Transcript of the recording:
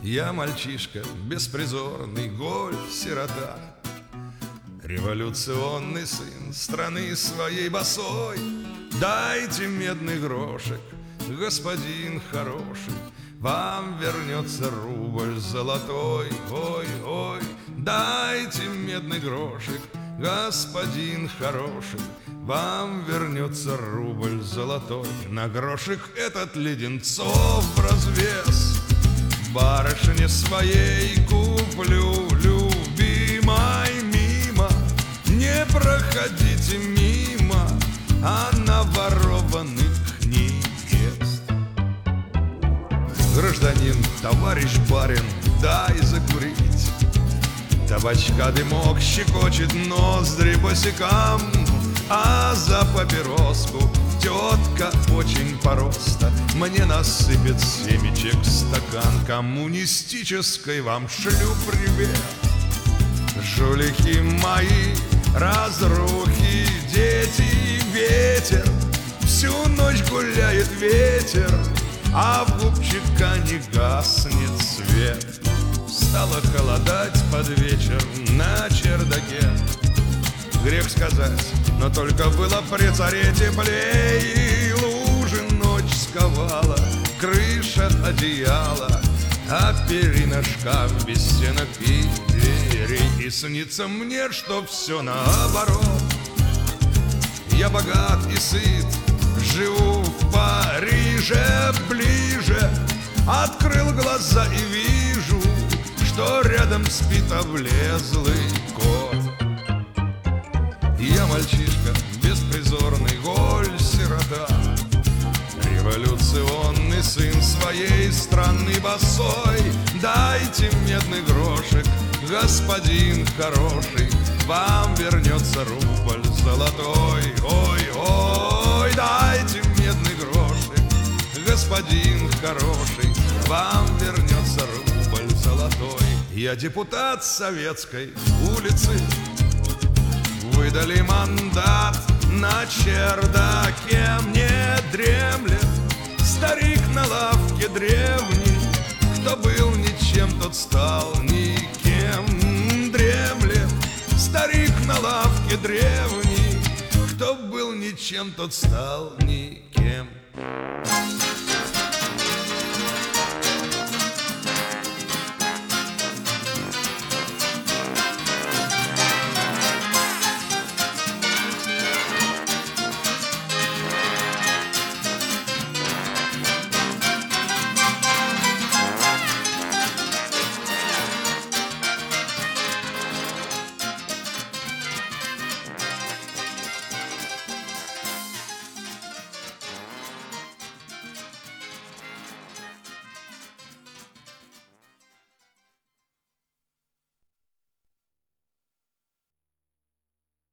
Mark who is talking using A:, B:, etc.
A: Я мальчишка, беспризорный, голь, сирота, революционный сын страны своей босой. Дайте медный грошек, господин хороший, вам вернется рубль золотой. Ой, ой, дайте медный грошек, господин хороший, вам вернется рубль золотой. На грошек этот леденцов развес барышне своей куплю, любимой, мимо не проходите мимо, а наворованных невест. Гражданин, товарищ барин, дай закурить. Табачка дымок щекочет ноздри босикам, а за папироску тетка очень по-роста мне насыпет семечек в стакан. Коммунистической вам шлю привет. Жулики мои, разрухи, дети и ветер. Всю ночь гуляет ветер, а в губчика не гаснет свет. Стало холодать под вечер на чердаке. Грех сказать, но только было при царе теплее. И лужи ночь сковала, крыша одеяла, а перина шкаф без стенок и дверей. И снится мне, что все наоборот. Я богат и сыт, живу в Париже ближе. Открыл глаза и вижу, что рядом спит облезлый кот. Я мальчишка, беспризорный, голь, сирота, революционный сын своей страны босой. Дайте медный грошек, господин хороший, вам вернется рубль золотой. Ой, ой, дайте медный грошек, господин хороший, вам вернется рубль золотой. Я депутат советской улицы, выдали мандат на чердаке. Мне дремлет старик на лавке древний, кто был ничем, тот стал никем. Дремлет старик на лавке древний, кто был ничем, тот стал никем.